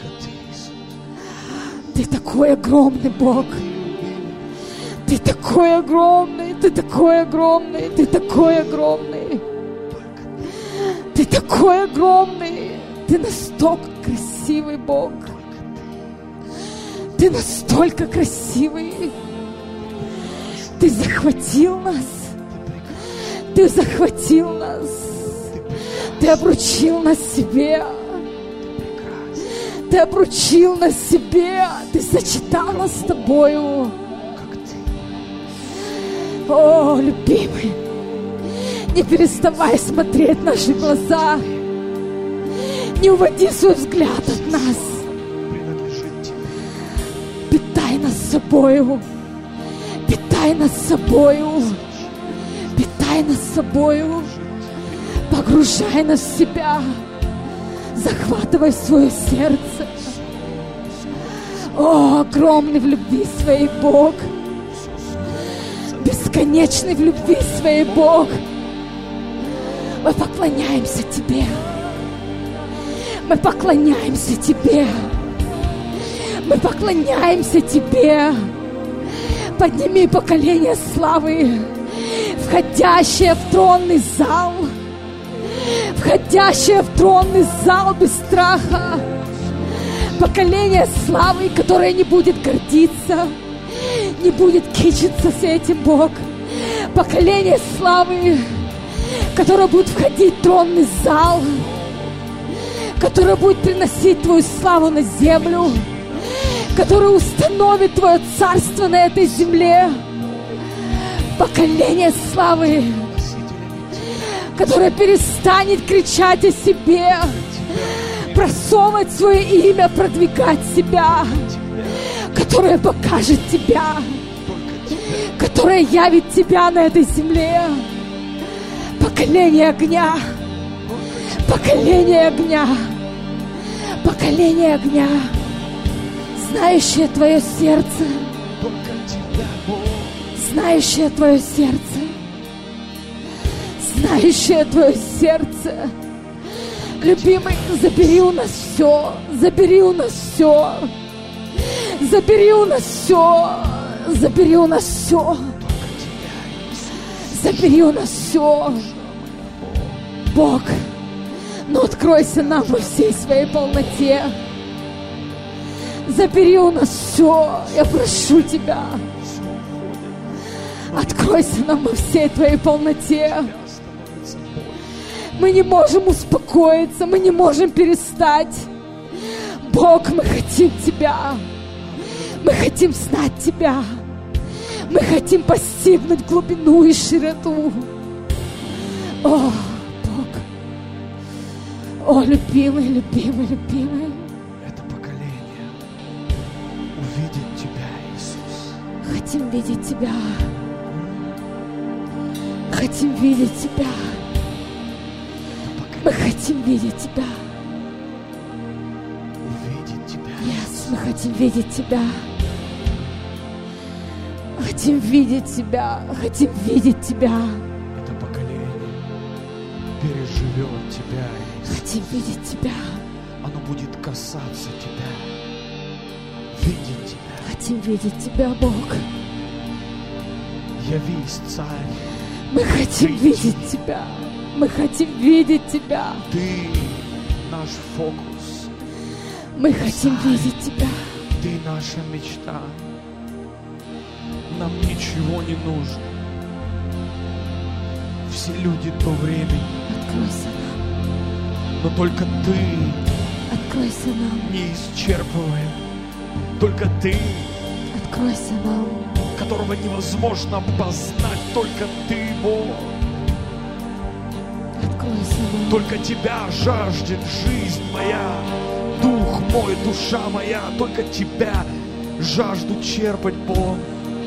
Ты такой огромный, Бог. Ты такой огромный, Ты такой огромный, Ты такой огромный. Ты такой огромный. Ты настолько красивый, Бог. Ты настолько красивый. Ты захватил нас. Ты захватил нас. Ты обручил нас себе. Ты обручил нас себе. Ты сочетал нас с Тобою. О, любимый, не переставай смотреть в наши глаза. Не уводи свой взгляд от нас. Питай нас собою. Питай нас собою. Питай нас собою. Погружай нас в себя. Захватывай свое сердце. О, огромный в любви своей Бог. Бесконечный в любви своей Бог. Мы поклоняемся Тебе. Мы поклоняемся Тебе. Мы поклоняемся Тебе. Подними поколение славы, входящее в тронный зал. Входящее в тронный зал без страха. Поколение славы, которое не будет гордиться, не будет кичиться с этим, Бог. Поколение славы, которое будет входить в тронный зал, которое будет приносить Твою славу на землю, которое установит Твое царство на этой земле. Поколение славы, которое перестанет кричать о себе, просовывать свое имя, продвигать себя, которое покажет Тебя, которое явит Тебя на этой земле. Поколение огня, поколение огня, поколение огня, знающее Твое сердце, знающее Твое сердце, знающее Твое сердце. Любимый, забери у нас все, забери у нас все, забери у нас все, забери у нас все, забери у нас все. Бог, но откройся нам во всей своей полноте. Забери у нас все, я прошу Тебя. Откройся нам во всей Твоей полноте. Мы не можем успокоиться, мы не можем перестать. Бог, мы хотим Тебя. Мы хотим знать Тебя. Мы хотим постигнуть глубину и широту. О, Бог. О, любимый, любимый, любимый. Это поколение увидит Тебя, Иисус. Хотим видеть Тебя. Хотим видеть Тебя. Мы хотим видеть Тебя. Увидеть Тебя. Yes, мы хотим видеть Тебя. Хотим видеть Тебя. Хотим видеть Тебя. Это поколение переживет Тебя, Иисус. Хотим видеть Тебя. Оно будет касаться Тебя, видеть Тебя. Хотим видеть Тебя, Бог. Явись, Царь. Мы хотим видеть Тебя. Мы хотим видеть Тебя. Ты наш фокус. Мы хотим видеть Тебя. Ты наша мечта. Нам ничего не нужно. Все люди то времени, Откройся нам. но только Ты Откройся нам. не исчерпываем. Только Ты, Откройся нам. которого невозможно познать, только Ты, Бог. Только Тебя жаждет жизнь моя, дух мой, душа моя, только Тебя жажду черпать, Бог.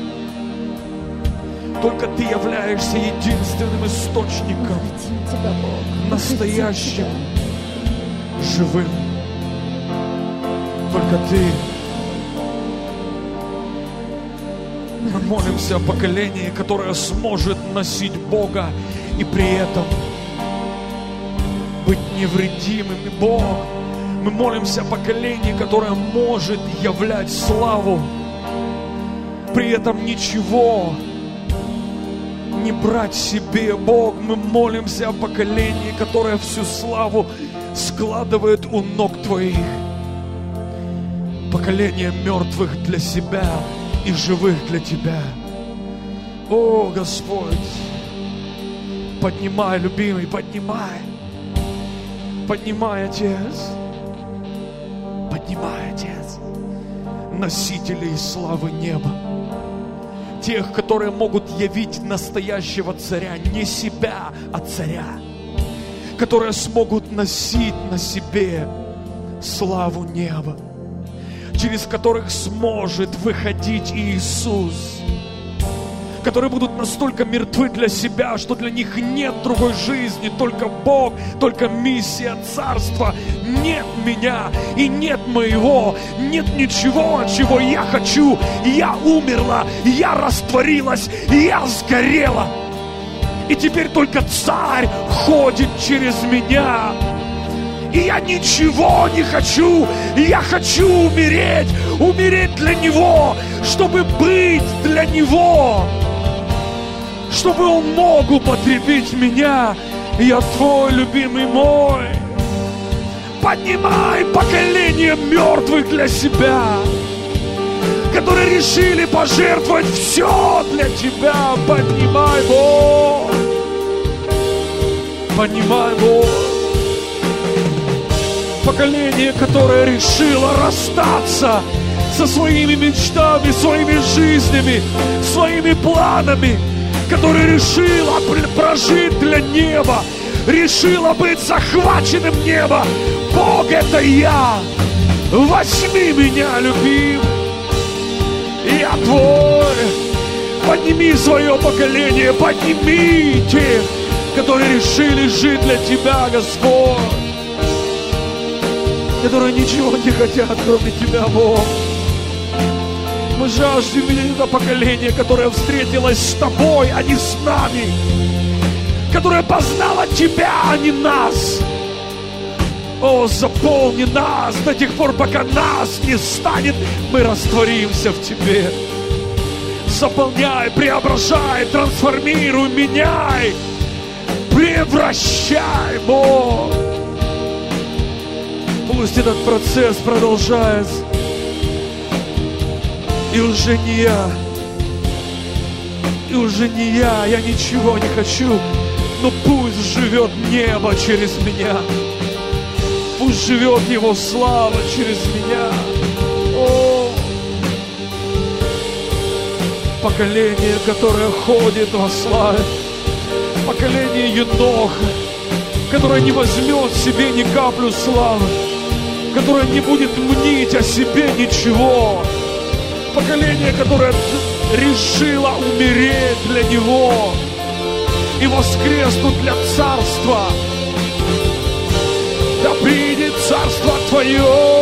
Только Ты являешься единственным источником, настоящим, живым. Только Ты. Мы молимся о поколении, которое сможет носить Бога и при этом быть невредимыми, Бог. Мы молимся о поколении, которое может являть славу, при этом ничего не брать себе, Бог. Мы молимся о поколении, которое всю славу складывает у ног Твоих. Поколение мертвых для себя и живых для Тебя. О, Господь, поднимай, любимый, поднимай. Поднимай, Отец. Поднимай, Отец. Носителей славы неба. Тех, которые могут явить настоящего царя, не себя, а царя. Которые смогут носить на себе славу неба. Через которых сможет выходить Иисус. Которые будут настолько мертвы для себя, что для них нет другой жизни, только Бог, только миссия царства. Нет меня и нет моего, нет ничего, чего я хочу. Я умерла, я растворилась, я сгорела. И теперь только Царь ходит через меня. И я ничего не хочу. Я хочу умереть, умереть для Него, чтобы быть для Него. Чтобы Он мог употребить меня. Я Твой, любимый мой. Поднимай поколение мертвых для себя, которые решили пожертвовать все для Тебя. Поднимай, Бог. Поднимай, Бог. Поколение, которое решило расстаться со своими мечтами, своими жизнями, своими планами, которое решило прожить для неба, решило быть захваченным небом. Бог, это я. Возьми меня, любимый. Я Твой. Подними свое поколение, подними тех, которые решили жить для Тебя, Господь. Которые ничего не хотят, кроме Тебя, Бог. Мы жаждем видеть это поколение, которое встретилось с Тобой, а не с нами. Которое познало Тебя, а не нас. О, заполни нас до тех пор, пока нас не станет. Мы растворимся в Тебе. Заполняй, преображай, трансформируй, меняй. Превращай, Бог. Пусть этот процесс продолжается. И уже не я. И уже не я ничего не хочу. Но пусть живет небо через меня. Пусть живет Его слава через меня. О, поколение, которое ходит во славе. Поколение Еноха, которое не возьмет себе ни каплю славы, которое не будет мнить о себе ничего. Поколение, которое решило умереть для Него и воскреснуть для Царства. Да придет Царство Твое,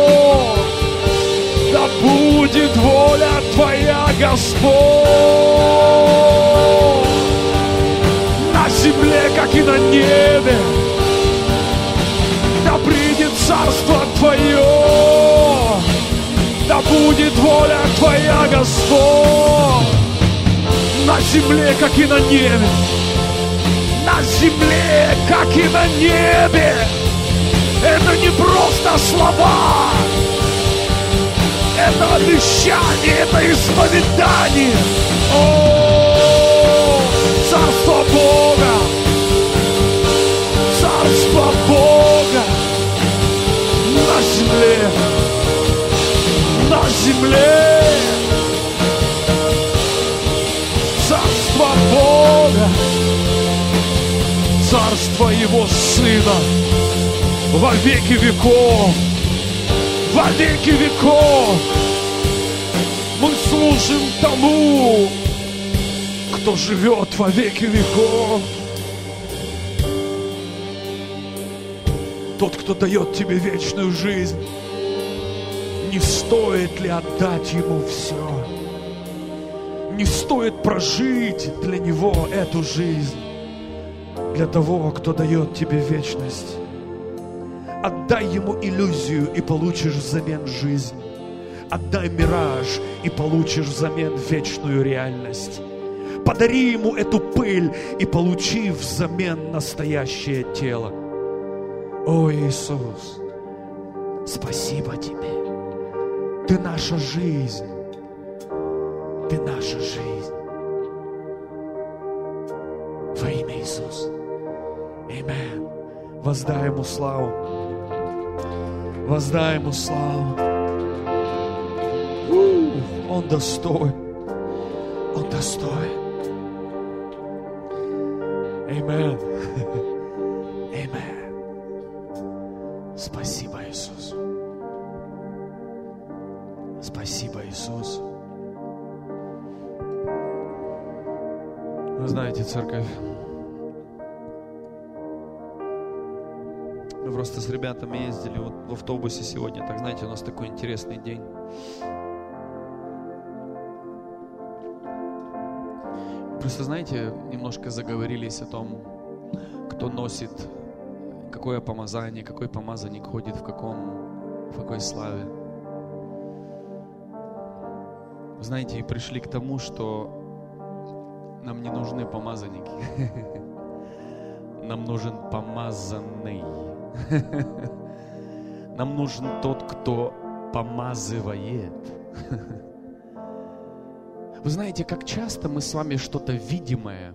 да будет воля Твоя, Господь, на земле, как и на небе. Да придет Царство Твое, да будет воля Твоя, Господь, на земле, как и на небе. На земле, как и на небе. Это не просто слова. Это обещание, это исповедание. О, Царство Бога. Царство Бога. На земле. На земле. Царство Бога. Царство Твоего Сына во веки веков. Во веки веков мы служим тому, кто живет во веки веков. Тот, кто дает тебе вечную жизнь, не стоит ли отдать Ему все? Не стоит прожить для Него эту жизнь, для того, кто дает тебе вечность. Отдай Ему иллюзию и получишь взамен жизнь. Отдай мираж и получишь взамен вечную реальность. Подари Ему эту пыль и получи взамен настоящее тело. О, Иисус, спасибо Тебе. Ты наша жизнь. Ты наша жизнь. Во имя Иисуса. Аминь. Воздай Ему славу. Воздай Ему славу. Он достоин. Он достоин. Аминь. Аминь. Спасибо, Иисус. Спасибо, Иисус. Вы знаете, церковь, мы просто с ребятами ездили вот в автобусе сегодня. Так, знаете, у нас такой интересный день. Просто, знаете, немножко заговорились о том, кто носит какое помазание, какой помазанник ходит в какой славе. Знаете, и пришли к тому, что нам не нужны помазанники. Нам нужен помазанный. Нам нужен тот, кто помазывает. Вы знаете, как часто мы с вами что-то видимое,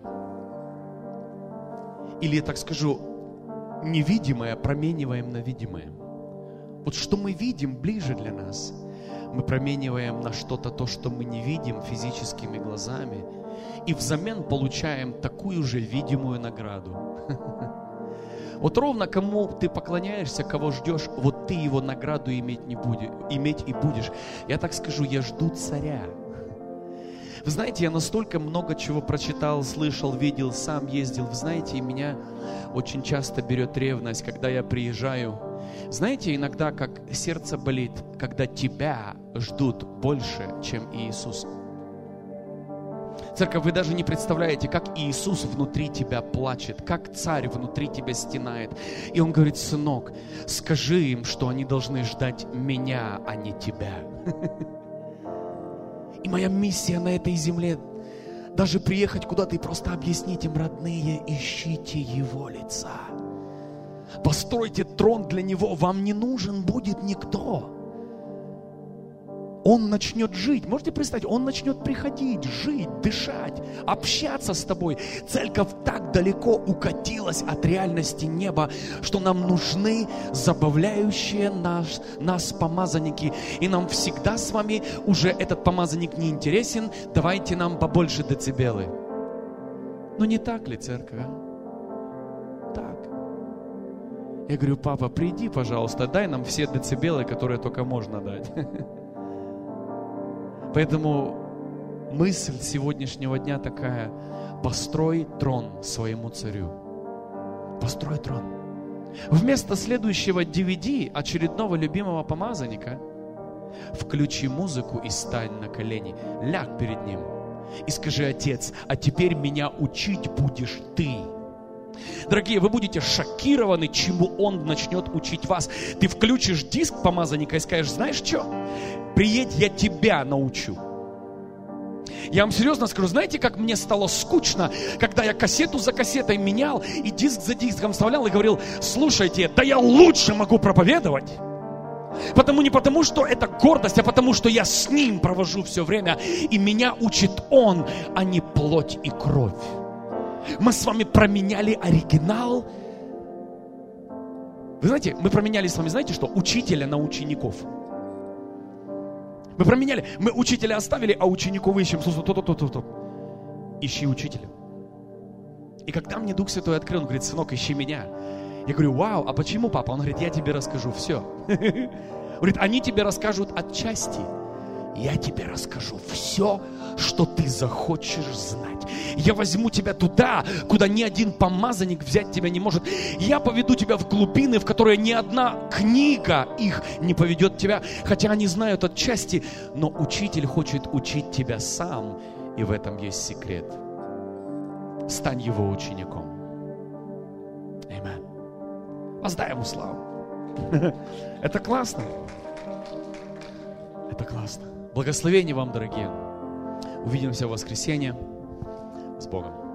или, я так скажу, невидимое промениваем на видимое. Вот что мы видим ближе для нас, мы промениваем на что-то, то, что мы не видим физическими глазами, и взамен получаем такую же видимую награду. Вот ровно кому ты поклоняешься, кого ждешь, вот ты его награду иметь и будешь. Я так скажу, я жду царя. Вы знаете, я настолько много чего прочитал, слышал, видел, сам ездил. Вы знаете, и меня очень часто берет ревность, когда я приезжаю. Знаете, иногда как сердце болит, когда тебя ждут больше, чем Иисус. Церковь, вы даже не представляете, как Иисус внутри тебя плачет, как царь внутри тебя стенает. И Он говорит: сынок, скажи им, что они должны ждать меня, а не тебя. И моя миссия на этой земле даже приехать куда-то и просто объяснить им: родные, ищите Его лица. Постройте трон для Него, вам не нужен будет никто. Он начнет жить. Можете представить, Он начнет приходить, жить, дышать, общаться с тобой. Церковь так далеко укатилась от реальности неба, что нам нужны забавляющие нас помазанники. И нам всегда с вами уже этот помазанник не интересен. Давайте нам побольше децибелы. Но не так ли, церковь? Так. Я говорю: папа, приди, пожалуйста, дай нам все децибелы, которые только можно дать. Поэтому мысль сегодняшнего дня такая: построй трон своему царю. Построй трон. Вместо следующего DVD очередного любимого помазанника включи музыку и стань на колени. Ляг перед ним и скажи: Отец, а теперь меня учить будешь ты. Дорогие, вы будете шокированы, чему Он начнет учить вас. Ты включишь диск помазанника и скажешь: знаешь что? Приедь, я тебя научу. Я вам серьезно скажу, знаете, как мне стало скучно, когда я кассету за кассетой менял и диск за диском вставлял и говорил: слушайте, да я лучше могу проповедовать. Не потому, что это гордость, а потому, что я с Ним провожу все время, и меня учит Он, а не плоть и кровь. Мы с вами променяли оригинал. Вы знаете, мы променяли с вами, знаете что? Учителя на учеников. Мы променяли, мы учителя оставили, а учеников ищем. Ищи учителя. И когда мне Дух Святой открыл, он говорит: сынок, ищи меня. Я говорю: вау, а почему, папа? Он говорит: я тебе расскажу все. Говорит: они тебе расскажут отчасти. Я тебе расскажу все, что ты захочешь знать. Я возьму тебя туда, куда ни один помазанник взять тебя не может. Я поведу тебя в глубины, в которые ни одна книга их не поведет тебя, хотя они знают отчасти, но учитель хочет учить тебя сам, и в этом есть секрет. Стань его учеником. Аминь. Воздай ему славу. Это классно. Это классно. Благословения вам, дорогие. Увидимся в воскресенье. С Богом.